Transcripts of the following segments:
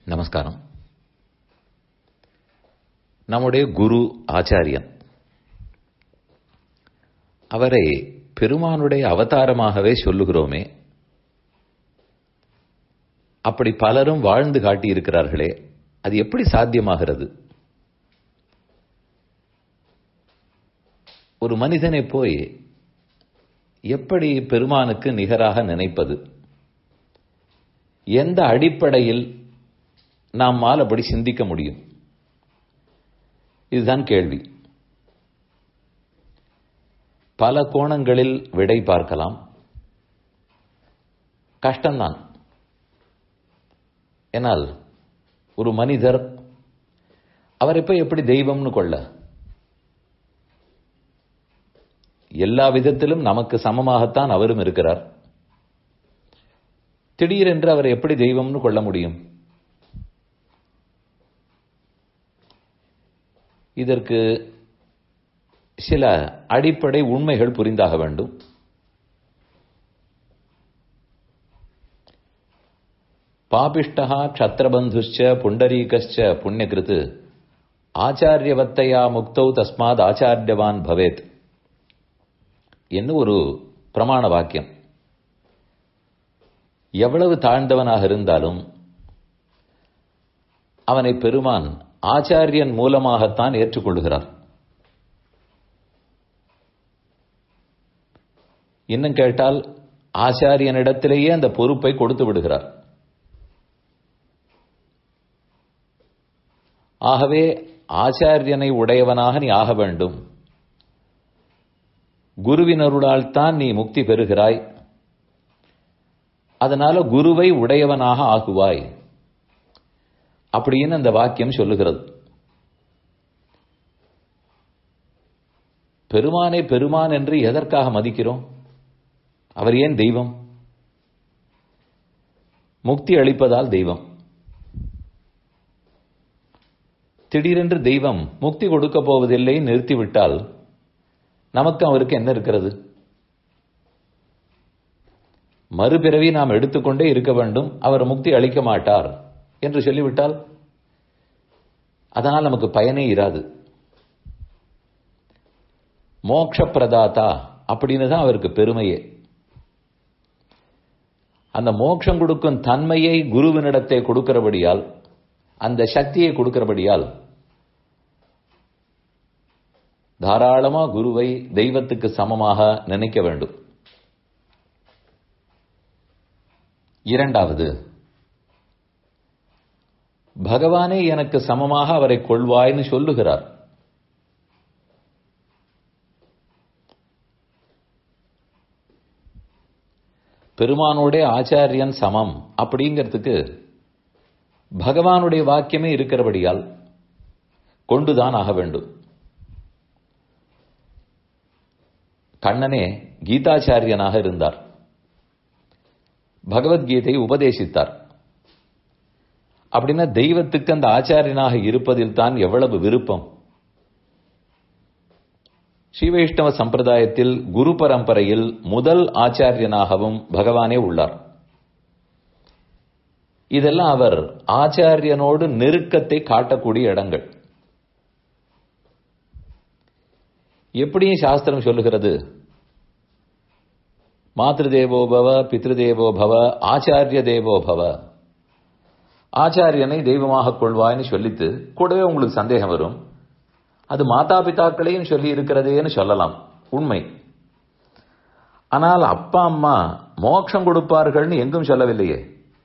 நமஸ்காரம். நம்முடைய குரு ஆச்சாரியன், அவரை பெருமானுடைய அவதாரமாகவே சொல்லுகிறோமே, அப்படி பலரும் வாழ்ந்து காட்டியிருக்கிறார்களே, அது எப்படி சாத்தியமாகிறது? ஒரு மனிதனை போய் எப்படி பெருமானுக்கு நிகராக நினைப்பது? எந்த அடிப்படையில் நம்மால் அப்படி சிந்திக்க முடியும்? இதுதான் கேள்வி. பல கோணங்களில் விடை பார்க்கலாம். கஷ்டம்தான். ஏனால் ஒரு மனிதர் அவரை போய் எப்படி தெய்வம்னு கொள்ள? எல்லா விதத்திலும் நமக்கு சமமாகத்தான் அவரும் இருக்கிறார். திடீரென்று அவர் எப்படி தெய்வம்னு கொள்ள முடியும்? இதற்கு சில அடிப்படை உண்மைகள் புரிந்தாக வேண்டும். பாபிஷ்டா க்ஷத்ரபந்துஷ்ச புண்டரீகஸ்ச புண்ணியகிருத் ஆச்சாரியவத்தையா முக்தௌ தஸ்மாத் ஆச்சாரியவான் பவேத் என்ன ஒரு பிரமாண வாக்கியம். எவ்வளவு தாழ்ந்தவனாக இருந்தாலும் அவனை பெருமான் ஆச்சாரியன் மூலமாகத்தான் ஏற்றுக்கொள்கிறார். இன்னும் கேட்டால் ஆச்சாரியனிடத்திலேயே அந்த பொறுப்பை கொடுத்து விடுகிறார். ஆகவே ஆச்சாரியனை உடையவனாக நீ ஆக வேண்டும். குருவினருளால் தான் நீ முக்தி பெறுகிறாய். அதனால குருவை உடையவனாக ஆகுவாய் அப்படின்னு அந்த வாக்கியம் சொல்லுகிறது. பெருமானை பெருமான் என்று எதற்காக மதிக்கிறோம்? அவர் ஏன் தெய்வம்? முக்தி அளிப்பதால் தெய்வம். திடீரென்று தெய்வம் முக்தி கொடுக்க போவதில்லை நிறுத்திவிட்டால் நமக்கு அவருக்கு என்ன இருக்கிறது? மறுபிறவி நாம் எடுத்துக்கொண்டே இருக்க வேண்டும், அவர் முக்தி அளிக்க மாட்டார் என்று சொல்லிவிட்டால் அதனால் நமக்கு பயனே இராது. மோட்ச பிரதாதா அப்படின்னு தான் அவருக்கு பெருமையே. அந்த மோட்சம் கொடுக்கும் தன்மையை குருவினிடத்தை கொடுக்கிறபடியால், அந்த சக்தியை கொடுக்கிறபடியால் தாராளமா குருவை தெய்வத்துக்கு சமமாக நினைக்க வேண்டும். இரண்டாவது, பகவானே எனக்கு சமமாக அவரை கொள்வாய்னு சொல்லுகிறார். பெருமானுடைய ஆச்சாரியன் சமம் அப்படிங்கிறதுக்கு பகவானுடைய வாக்கியமே இருக்கிறபடியால் கொண்டுதான் ஆக வேண்டும். கண்ணனே கீதாச்சாரியனாக இருந்தார். பகவத்கீதையை உபதேசித்தார். அப்படின்னா தெய்வத்துக்கு அந்த ஆச்சாரியனாக இருப்பதில் தான் எவ்வளவு விருப்பம். ஸ்ரீவைஷ்ணவ சம்பிரதாயத்தில் குரு பரம்பரையில் முதல் ஆச்சாரியனாகவும் பகவானே உள்ளார். இதெல்லாம் அவர் ஆச்சாரியனோடு நெருக்கத்தை காட்டக்கூடிய இடங்கள். எப்படியும் சாஸ்திரம் சொல்லுகிறது, மாத்ருதேவோ பவ பித்ருதேவோ பவ ஆச்சாரிய தேவோ பவ. ஆச்சாரியனை தெய்வமாக கொள்வாய்னு சொல்லித்து கூடவே உங்களுக்கு சந்தேகம் வரும், அது மாதா பிதாக்களையும் சொல்லி இருக்கிறதேன்னு சொல்லலாம். உண்மை. ஆனால் அப்பா அம்மா மோட்சம் கொடுப்பார்கள்னு எங்கும் சொல்லவில்லையே.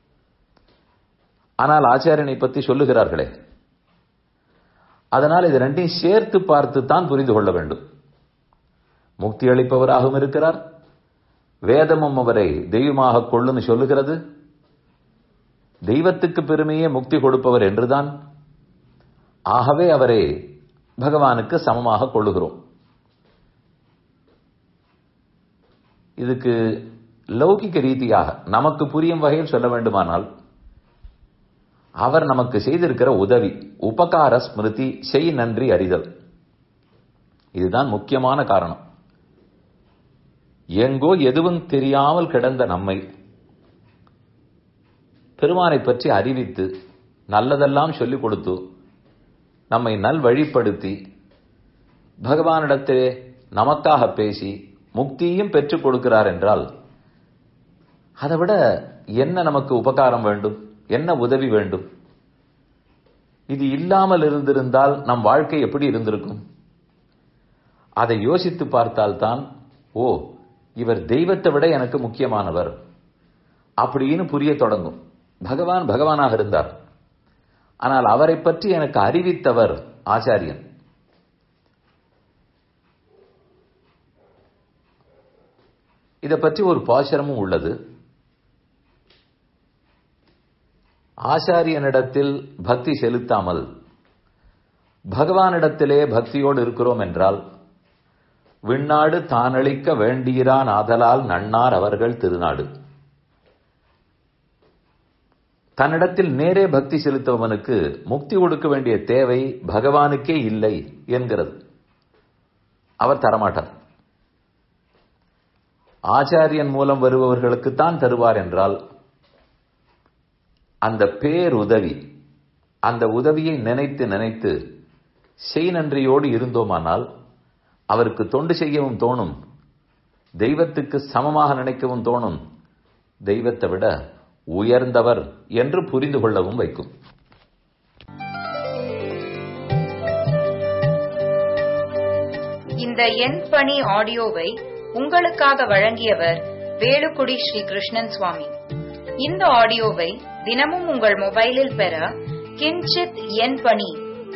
ஆனால் ஆச்சாரியனை பற்றி சொல்லுகிறார்களே. அதனால் இது ரெண்டையும் சேர்த்து பார்த்து தான் புரிந்து கொள்ள வேண்டும். முக்தி அளிப்பவராகவும் இருக்கிறார், வேதமும் அவரை தெய்வமாக கொள்ளுன்னு சொல்லுகிறது. தெய்வத்துக்கு பெருமையே முக்தி கொடுப்பவர் என்றுதான். ஆகவே அவரை பகவானுக்கு சமமாக கொள்ளுகிறோம். இதுக்கு லௌகிக ரீதியாக நமக்கு புரியும் வகையில் சொல்ல வேண்டுமானால், அவர் நமக்கு செய்திருக்கிற உதவி, உபகார ஸ்மிருதி, செய் நன்றி அறிதல், இதுதான் முக்கியமான காரணம். எங்கோ எதுவும் தெரியாமல் கிடந்த நம்மை பெருமானை பற்றி அறிவித்து நல்லதெல்லாம் சொல்லிக் கொடுத்து நம்மை நல்வழிப்படுத்தி பகவானிடத்திலே நமக்காக பேசி முக்தியும் பெற்றுக் கொடுக்கிறார் என்றால் அதை விட என்ன நமக்கு உபகாரம் வேண்டும், என்ன உதவி வேண்டும்? இது இல்லாமல் இருந்திருந்தால் நம் வாழ்க்கை எப்படி இருந்திருக்கும்? அதை யோசித்து பார்த்தால்தான், ஓ, இவர் தெய்வத்தை விட எனக்கு முக்கியமானவர் அப்படின்னு புரிய தொடங்கும். பகவான் பகவானாக இருந்தார், ஆனால் அவரை பற்றி எனக்கு அறிவித்தவர் ஆச்சாரியன். இதை பற்றி ஒரு பாசுரமும் உள்ளது. ஆச்சாரியனிடத்தில் பக்தி செலுத்தாமல் பகவானிடத்திலே பக்தியோடு இருக்கிறோம் என்றால் விண்ணாடு தானளிக்க வேண்டியிரான் ஆதலால் நன்னார் அவர்கள் திருநாடு. தன்னிடத்தில் நேரே பக்தி செலுத்துவவனுக்கு முக்தி கொடுக்க வேண்டிய தேவை பகவானுக்கே இல்லை என்கிறது. அவர் தரமாட்டார். ஆச்சாரியன் மூலம் வருபவர்களுக்குத்தான் தருவார் என்றால் அந்த பேருதவி, அந்த உதவியை நினைத்து நினைத்து செய் நன்றியோடு இருந்தோமானால் அவருக்கு தொண்டு செய்யவும் தோணும், தெய்வத்துக்கு சமமாக நினைக்கவும் தோணும், தெய்வத்தை விட உயர்ந்தவர் என்று புரிந்து கொள்ளவும் வைக்கும். இந்த என் பணி ஆடியோவை உங்களுக்காக வழங்கியவர் வேலுக்குடி ஸ்ரீ கிருஷ்ணன் சுவாமி. இந்த ஆடியோவை தினமும் உங்கள் மொபைலில் பெற கிஞ்சித் என் பணி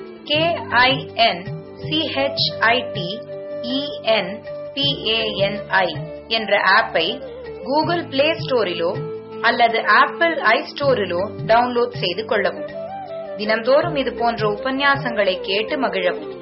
KINCHITENPANI என்ற ஆப்பை கூகுள் பிளே ஸ்டோரிலோ அல்லது ஆப்பிள் ஐஸ்டோரிலோ டவுன்லோட் செய்து கொள்ளவும். தினம்தோறும் இது போன்ற உபன்யாசங்களை கேட்டு மகிழவும்.